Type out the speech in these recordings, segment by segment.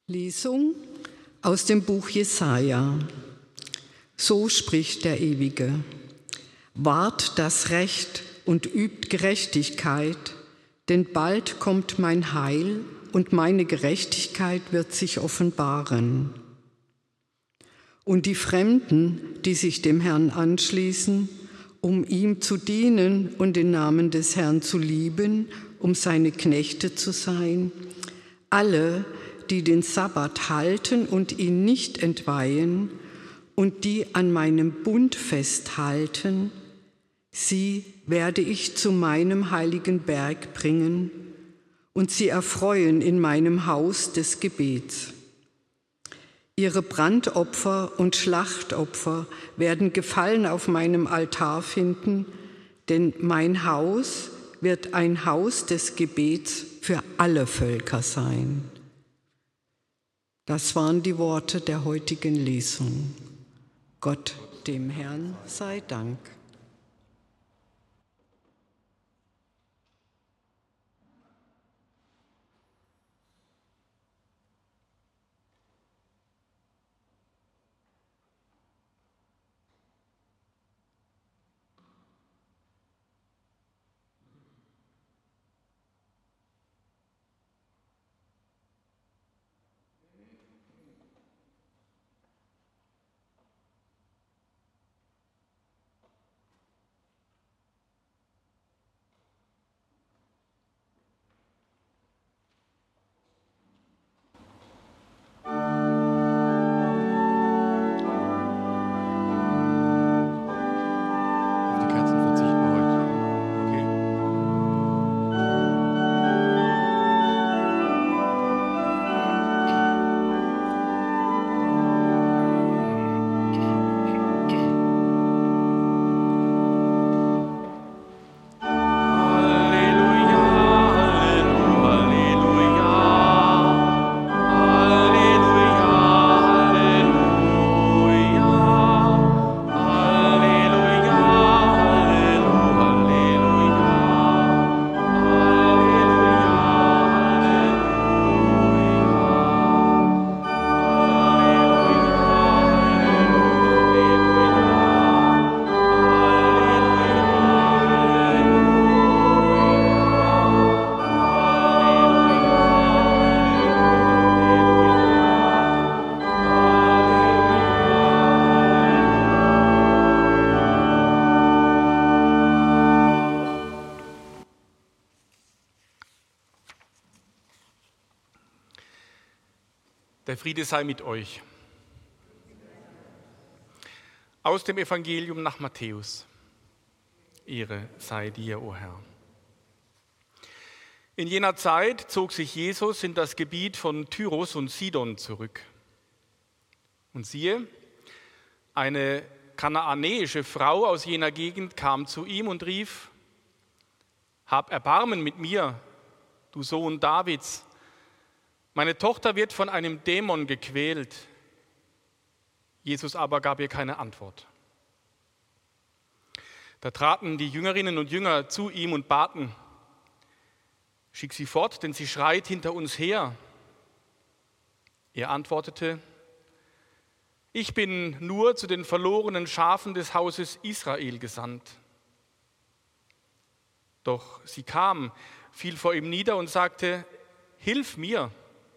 Lesung aus dem Buch Jesaja. So spricht der Ewige: Wahrt das Recht und übt Gerechtigkeit, denn bald kommt mein Heil und meine Gerechtigkeit wird sich offenbaren. Und die Fremden, die sich dem Herrn anschließen, um ihm zu dienen und den Namen des Herrn zu lieben, um seine Knechte zu sein, alle, die den Sabbat halten und ihn nicht entweihen und die an meinem Bund festhalten, sie werde ich zu meinem heiligen Berg bringen und sie erfreuen in meinem Haus des Gebets. Ihre Brandopfer und Schlachtopfer werden Gefallen auf meinem Altar finden, denn mein Haus wird ein Haus des Gebets für alle Völker sein. Das waren die Worte der heutigen Lesung. Gott, dem Herrn, sei Dank. Der Friede sei mit euch. Aus dem Evangelium nach Matthäus. Ehre sei dir, o Herr. In jener Zeit zog sich Jesus in das Gebiet von Tyrus und Sidon zurück. Und siehe, eine kanaanäische Frau aus jener Gegend kam zu ihm und rief: Hab Erbarmen mit mir, du Sohn Davids. Meine Tochter wird von einem Dämon gequält. Jesus aber gab ihr keine Antwort. Da traten die Jüngerinnen und Jünger zu ihm und baten: Schick sie fort, denn sie schreit hinter uns her. Er antwortete: Ich bin nur zu den verlorenen Schafen des Hauses Israel gesandt. Doch sie kam, fiel vor ihm nieder und sagte: Hilf mir.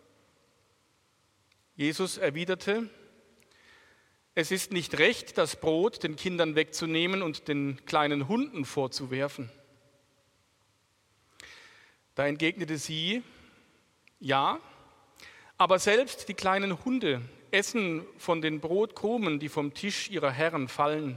Jesus erwiderte: Es ist nicht recht, das Brot den Kindern wegzunehmen und den kleinen Hunden vorzuwerfen. Da entgegnete sie: Ja, aber selbst die kleinen Hunde essen von den Brotkrumen, die vom Tisch ihrer Herren fallen.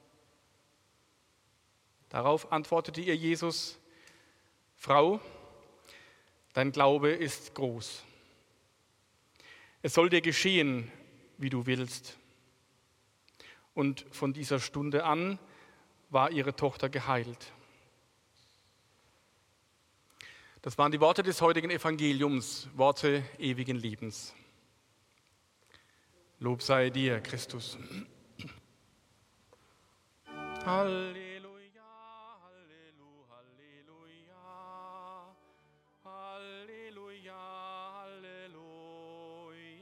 Darauf antwortete ihr Jesus: Frau, dein Glaube ist groß. Es soll dir geschehen, wie du willst. Und von dieser Stunde an war ihre Tochter geheilt. Das waren die Worte des heutigen Evangeliums, Worte ewigen Lebens. Lob sei dir, Christus. Halleluja, Halleluja, Halleluja, Halleluja,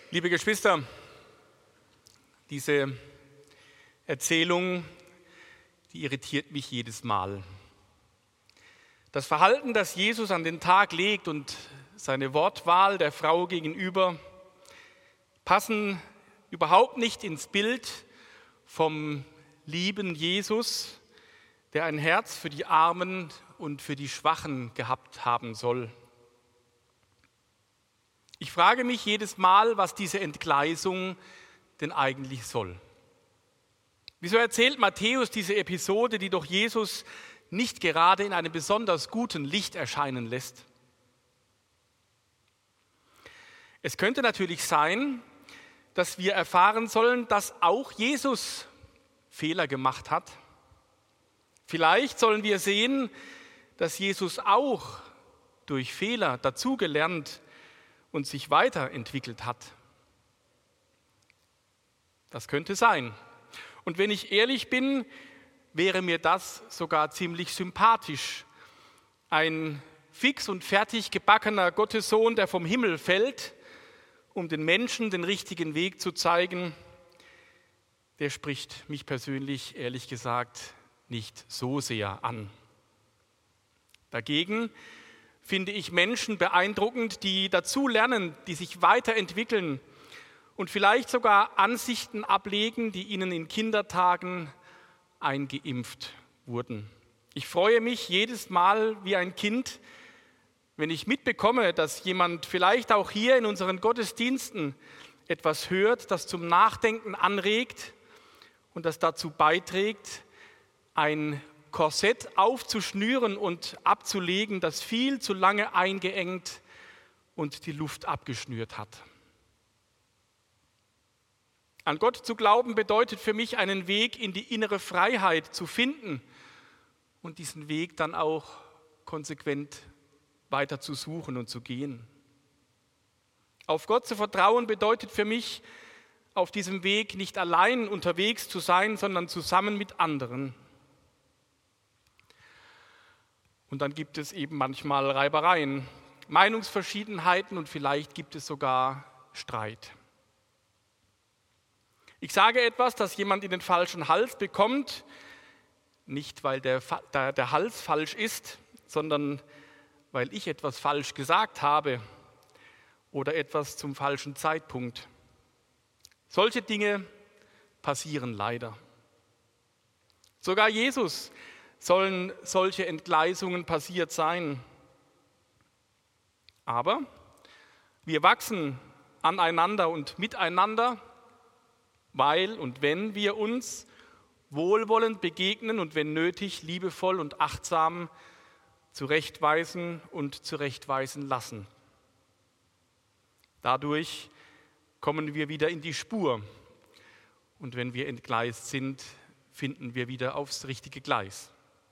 Liebe Geschwister, diese Erzählung, die irritiert mich jedes Mal. Das Verhalten, das Jesus an den Tag legt und seine Wortwahl der Frau gegenüber passen überhaupt nicht ins Bild vom lieben Jesus, der ein Herz für die Armen und für die Schwachen gehabt haben soll. Ich frage mich jedes Mal, was diese Entgleisung denn eigentlich soll. Wieso erzählt Matthäus diese Episode, die doch Jesus nicht gerade in einem besonders guten Licht erscheinen lässt? Es könnte natürlich sein, dass wir erfahren sollen, dass auch Jesus Fehler gemacht hat. Vielleicht sollen wir sehen, dass Jesus auch durch Fehler dazugelernt und sich weiterentwickelt hat. Das könnte sein. Und wenn ich ehrlich bin, wäre mir das sogar ziemlich sympathisch. Ein fix und fertig gebackener Gottessohn, der vom Himmel fällt, um den Menschen den richtigen Weg zu zeigen, der spricht mich persönlich, ehrlich gesagt, nicht so sehr an. Dagegen finde ich Menschen beeindruckend, die dazu lernen, die sich weiterentwickeln und vielleicht sogar Ansichten ablegen, die ihnen in Kindertagen eingeimpft wurden. Ich freue mich jedes Mal wie ein Kind, wenn ich mitbekomme, dass jemand vielleicht auch hier in unseren Gottesdiensten etwas hört, das zum Nachdenken anregt und das dazu beiträgt, ein Korsett aufzuschnüren und abzulegen, das viel zu lange eingeengt und die Luft abgeschnürt hat. An Gott zu glauben bedeutet für mich, einen Weg in die innere Freiheit zu finden und diesen Weg dann auch konsequent weiter zu suchen und zu gehen. Auf Gott zu vertrauen bedeutet für mich, auf diesem Weg nicht allein unterwegs zu sein, sondern zusammen mit anderen. Und dann gibt es eben manchmal Reibereien, Meinungsverschiedenheiten und vielleicht gibt es sogar Streit. Ich sage etwas, das jemand in den falschen Hals bekommt, nicht weil der Hals falsch ist, sondern weil ich etwas falsch gesagt habe oder etwas zum falschen Zeitpunkt. Solche Dinge passieren leider. Sogar Jesus sollen solche Entgleisungen passiert sein. Aber wir wachsen aneinander und miteinander, weil und wenn wir uns wohlwollend begegnen und wenn nötig liebevoll und achtsam zurechtweisen und zurechtweisen lassen. Dadurch kommen wir wieder in die Spur und wenn wir entgleist sind, finden wir wieder aufs richtige Gleis.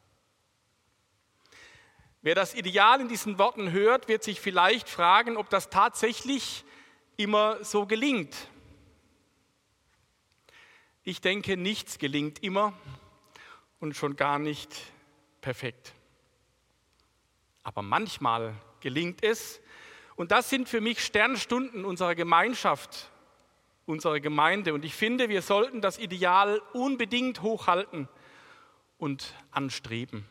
Wer das Ideal in diesen Worten hört, wird sich vielleicht fragen, ob das tatsächlich immer so gelingt. Ich denke, nichts gelingt immer und schon gar nicht perfekt. Aber manchmal gelingt es und das sind für mich Sternstunden unserer Gemeinschaft, unserer Gemeinde. Und ich finde, wir sollten das Ideal unbedingt hochhalten und anstreben.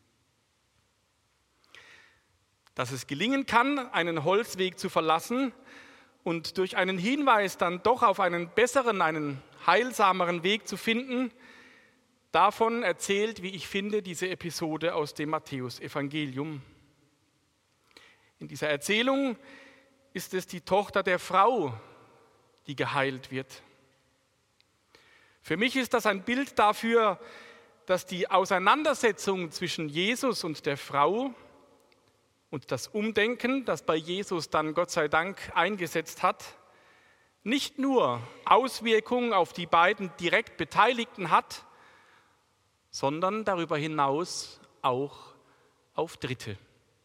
Dass es gelingen kann, einen Holzweg zu verlassen und durch einen Hinweis dann doch auf einen besseren, einen heilsameren Weg zu finden, davon erzählt, wie ich finde, diese Episode aus dem Matthäusevangelium. In dieser Erzählung ist es die Tochter der Frau, die geheilt wird. Für mich ist das ein Bild dafür, dass die Auseinandersetzung zwischen Jesus und der Frau und das Umdenken, das bei Jesus dann Gott sei Dank eingesetzt hat, nicht nur Auswirkungen auf die beiden direkt Beteiligten hat, sondern darüber hinaus auch auf Dritte.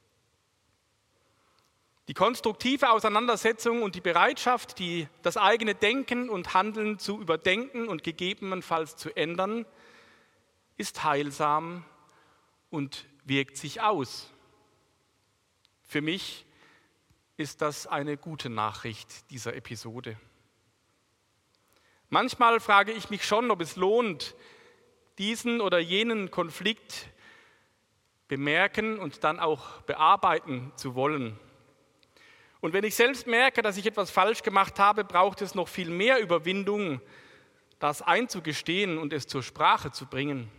Die konstruktive Auseinandersetzung und die Bereitschaft, das eigene Denken und Handeln zu überdenken und gegebenenfalls zu ändern, ist heilsam und wirkt sich aus. Für mich ist das eine gute Nachricht dieser Episode. Manchmal frage ich mich schon, ob es lohnt, diesen oder jenen Konflikt bemerken und dann auch bearbeiten zu wollen. Und wenn ich selbst merke, dass ich etwas falsch gemacht habe, braucht es noch viel mehr Überwindung, das einzugestehen und es zur Sprache zu bringen.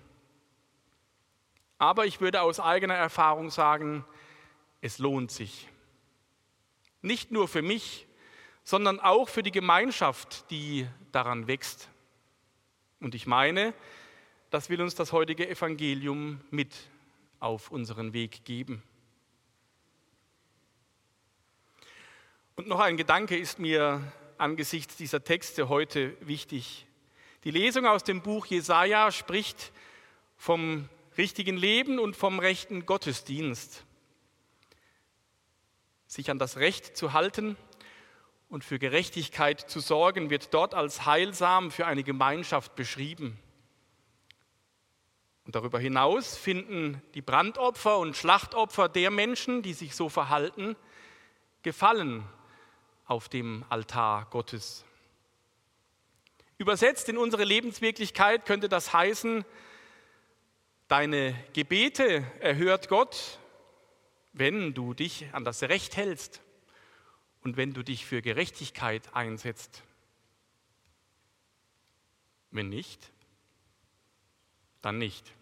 Aber ich würde aus eigener Erfahrung sagen, es lohnt sich. Nicht nur für mich, sondern auch für die Gemeinschaft, die daran wächst. Und ich meine, das will uns das heutige Evangelium mit auf unseren Weg geben. Und noch ein Gedanke ist mir angesichts dieser Texte heute wichtig. Die Lesung aus dem Buch Jesaja spricht vom richtigen Leben und vom rechten Gottesdienst. Sich an das Recht zu halten und für Gerechtigkeit zu sorgen, wird dort als heilsam für eine Gemeinschaft beschrieben. Und darüber hinaus finden die Brandopfer und Schlachtopfer der Menschen, die sich so verhalten, Gefallen auf dem Altar Gottes. Übersetzt in unsere Lebenswirklichkeit könnte das heißen, deine Gebete erhört Gott, wenn du dich an das Recht hältst und wenn du dich für Gerechtigkeit einsetzt. Wenn nicht, dann nicht.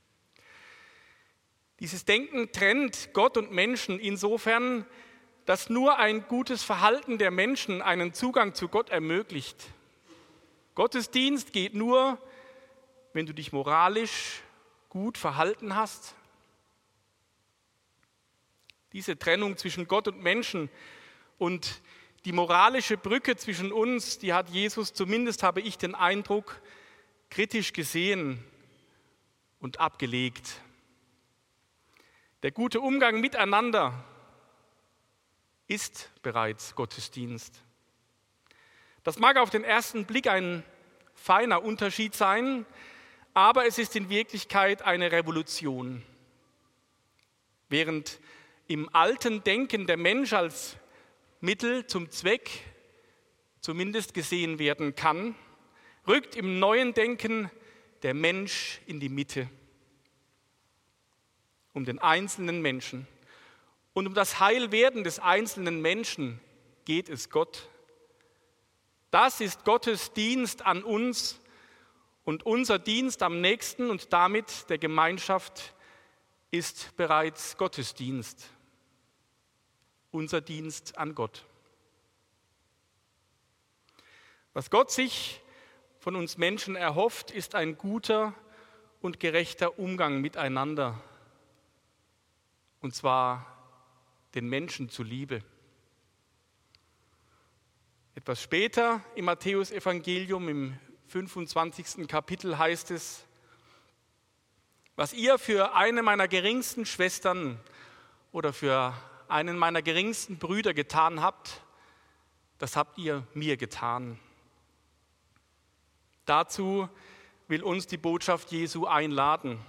Dieses Denken trennt Gott und Menschen insofern, dass nur ein gutes Verhalten der Menschen einen Zugang zu Gott ermöglicht. Gottesdienst geht nur, wenn du dich moralisch gut verhalten hast. Diese Trennung zwischen Gott und Menschen und die moralische Brücke zwischen uns, die hat Jesus, zumindest habe ich den Eindruck, kritisch gesehen und abgelegt. Der gute Umgang miteinander ist bereits Gottesdienst. Das mag auf den ersten Blick ein feiner Unterschied sein, aber es ist in Wirklichkeit eine Revolution. Während im alten Denken der Mensch als Mittel zum Zweck zumindest gesehen werden kann, rückt im neuen Denken der Mensch in die Mitte. Um den einzelnen Menschen und um das Heilwerden des einzelnen Menschen geht es Gott. Das ist Gottes Dienst an uns und unser Dienst am Nächsten und damit der Gemeinschaft ist bereits Gottesdienst. Unser Dienst an Gott. Was Gott sich von uns Menschen erhofft, ist ein guter und gerechter Umgang miteinander. Und zwar den Menschen zuliebe. Etwas später im Matthäus-Evangelium im 25. Kapitel heißt es: Was ihr für eine meiner geringsten Schwestern oder für einen meiner geringsten Brüder getan habt, das habt ihr mir getan. Dazu will uns die Botschaft Jesu einladen.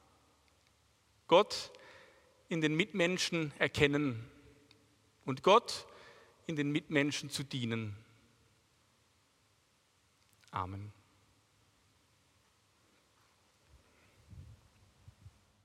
Gott in den Mitmenschen erkennen und Gott in den Mitmenschen zu dienen. Amen.